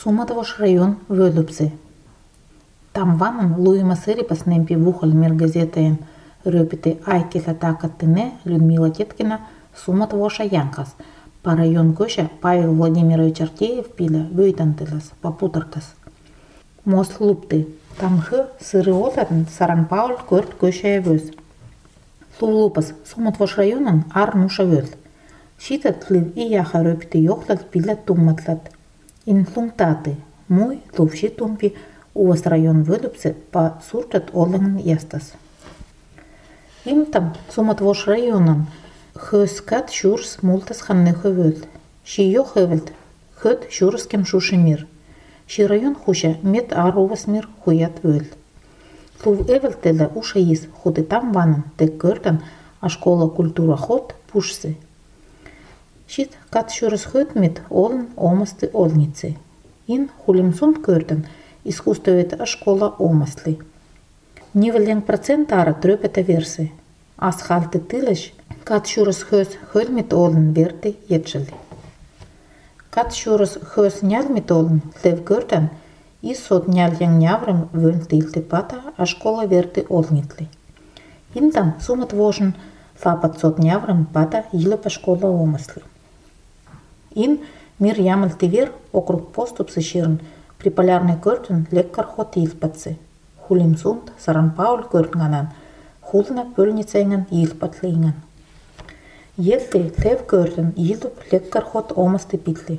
Суматвош район Вölüpsi. Тамванын луйма сырипас немпи вухал мир газетаен рöpiti Айкиса такаттыне Людмила Теткина Суматвоша янкас. По район көші Павел Владимирович Артеев пилі вөйтантылас, попутартас. Мост лупты. Тамхы сыры отатын Саран Пауль көрт көші өз. Лулупас Суматвош районын ар нуша өз. Шитат лив и яха рöpiti йоқтат пилі тумматлат. Инфлунктаты. Мой лувши тумпи увас район Вölüpsi по суртат олыңын ястас. Имтам Суматвош районын хөскат шурс мултас ханны хөвөл. Ши йо хөвөлд хөт шурскем шуши мир. Ши район хуша мет арувас мир хуят вөл. Лув эвелтеле уша ис худы там ванын тек көртан а школа культура ход пушсы. Шит кат шурс хөт мет олын омасты олницы. Ин хулимсун көртан искусствовед а школа омасли. Нивелен процентара трöpeta версы. Асхалты тылыш кат шурс хөс хөлмет олын верты етшели. Кат шурс хөс нялмет олын лев көртан и сот няльян няврым вön тилты пата а школа верты олнитли. Интам Суматвошын фапат сот няврым пата илыпа школа омасли. Ин мир ямылты вер округ поступсы ширын при полярный көртін леккар хот илпатсы. Хулимсунд Саран Пауль көртінганан, хулына пөлницайнан илпатлыйнан. Елли лев көртін илуп леккар хот омасты питли.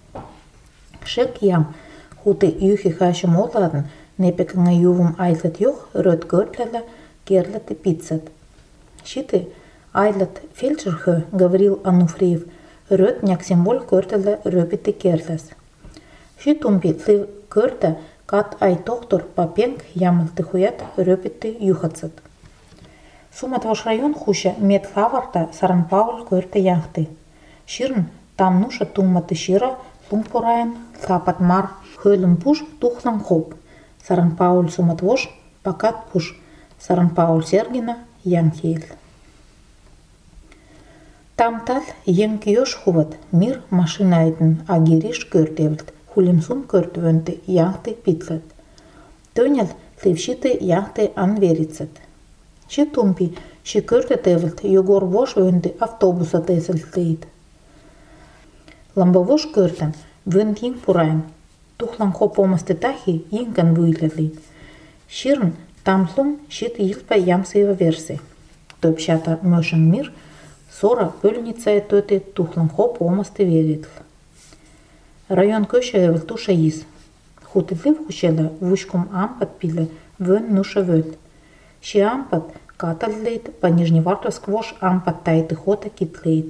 Шек ям хуты юхи хашым оладын непекіңа ювым айлат юх рöt көртләлі керләті питсат. Шиты айлат фельдшерхы Гаврил Ануфриев рöt няксимбол көртләлі рöpiti керләс. Ши тумпи лив көрті кат ай тоқтор папенг ямылты хуят рöpiti юхатсат. Суматвош район хуша мет хаварта Саран Пауль көрті яңты. Ширн там нуша тумматы шира лумпурайын лапат мар хөлім пуш тухлан хоп. Саран Пауль Суматвош пакат пуш. Саран Пауль Сергина янхейл. Там тал енк ёш хуват мир машина айтын агириш көртевілд. Хулимсун көртвөнті яңты питлет. Төнел левшиты яңты анверицет. Ши тумпи ши көртетевілд Йогор вош вөнті автобуса тесілтлейд. Ламбавош көртен вөн ең пурайын. Тухлан хоп омасты тахи енган вүйлерлейд. Ширн тамлум шит илпа ямсыйва версы. Төпшата мөшін мир сора пөлницай төте тухлан хоп омасты вереділ. Район көші туша ис. Хутылив хушела вушкум ампат пиле вön нуша вöl. Ши ампат каталлейд по Нижневартовск вош ампат тайты хота китлейд.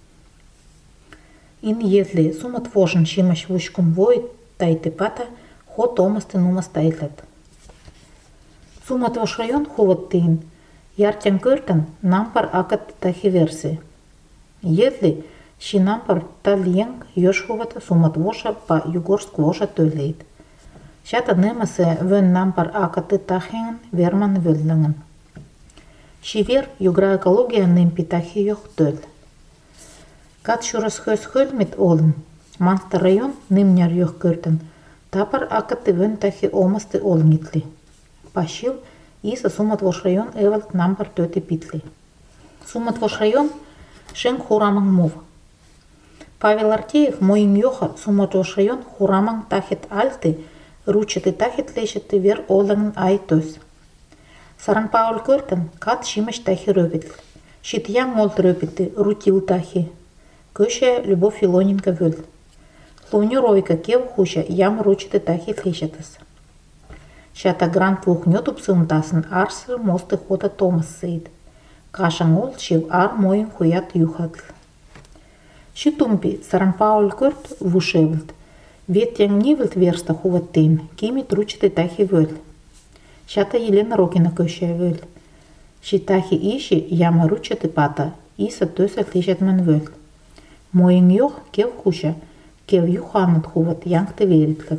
Ин если Суматвошын шимаш вушкум войт тайты пата хот омасты нумас тайлет. Суматвош район хуват тыйын. Яртян көртін нампар акат тахи версы. Если ши нампар тал енг ёш хувата Суматвоша по Югорск воша төлейд. Шата немасы вön нампар акаты тахиңын верман вөлліңін. Ши вер югра экология немпи тахи йох төл. Кат шурас хөс хөлмит олын. Манста район немняр йох көртін. Тапар акаты вön тахи омасты олнитли. Пашил иса Суматвош район эвалт нампар төти питли. Суматвош район шен хурамың мов. Павел Артеев моим йоха Суматвош район хурамың тахет альты, ручеты тахет лешеты вер олыңын ай төс. Саран Пауль көртін кат шимаш тахи рöpitл. Шит яң олт рöpiti рутил тахи. Көше Любовь Филоненко вöl. Планировка кев хуша ям ручеты тахи лешетас. Шата грант вухнётуп сымтасын арсы мосты хота Томас сейд. Кашан ол шив ар моим хуят юхатл. Ши тумпи Саран Пауль көрт вушевлд. Вет яң нивлд верста хуваттын, кимит ручеты тахи вöl. Шата Елена Рокина көше вöl. Ши тахи иши яма ручеты пата, иса төсі лешетмен вöl. Моим йох кев хуша, кев юханат хуват яңты веритлет.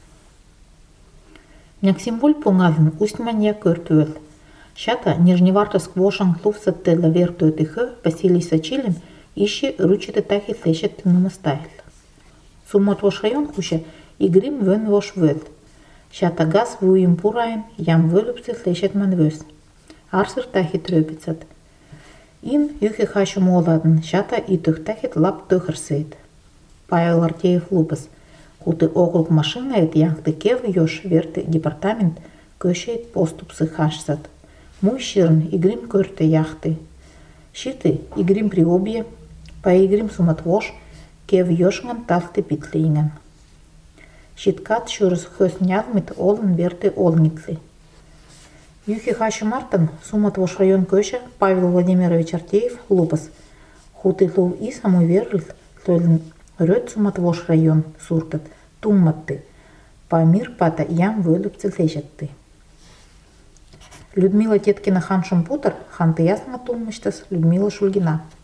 Няксимбол пуңалын устманья көрт вöl. Шата Нижневартовск вошан лувсат тела вертөті хö Василий Сачилин иши ручеты тахи лешет нумастайл. Суматвош район хуша Игрим вön вош вöl. Шатагас вуйым пурайын, ям вölüpsi слешетмän вös. Арсыр тахит рöpitsät. Ин юхи хащу моладын, шата итых тахит лап төхірсейд. Павел Артеев лупас. Хуты округ машина эт яхты кев ёш верты департамент көшейт поступсы хашсат. Муй ширн игрим көрті яхты. Шиты игрим приобье, па игрим суматвош, кев ёшган талты питлейган. Шиткат шурыс хөс нялмит олын верты олницы. Юхи хащу мартын Суматвош район көші Павел Владимирович Артеев лупас. Хуты лув и саму верліт тлөлін рöt Суматвош район суртат тумматты. Памир пата ям вölüpsi слешетты. Людмила Теткина ханшым путар, ханты ясна туммыштас Людмила Шульгина.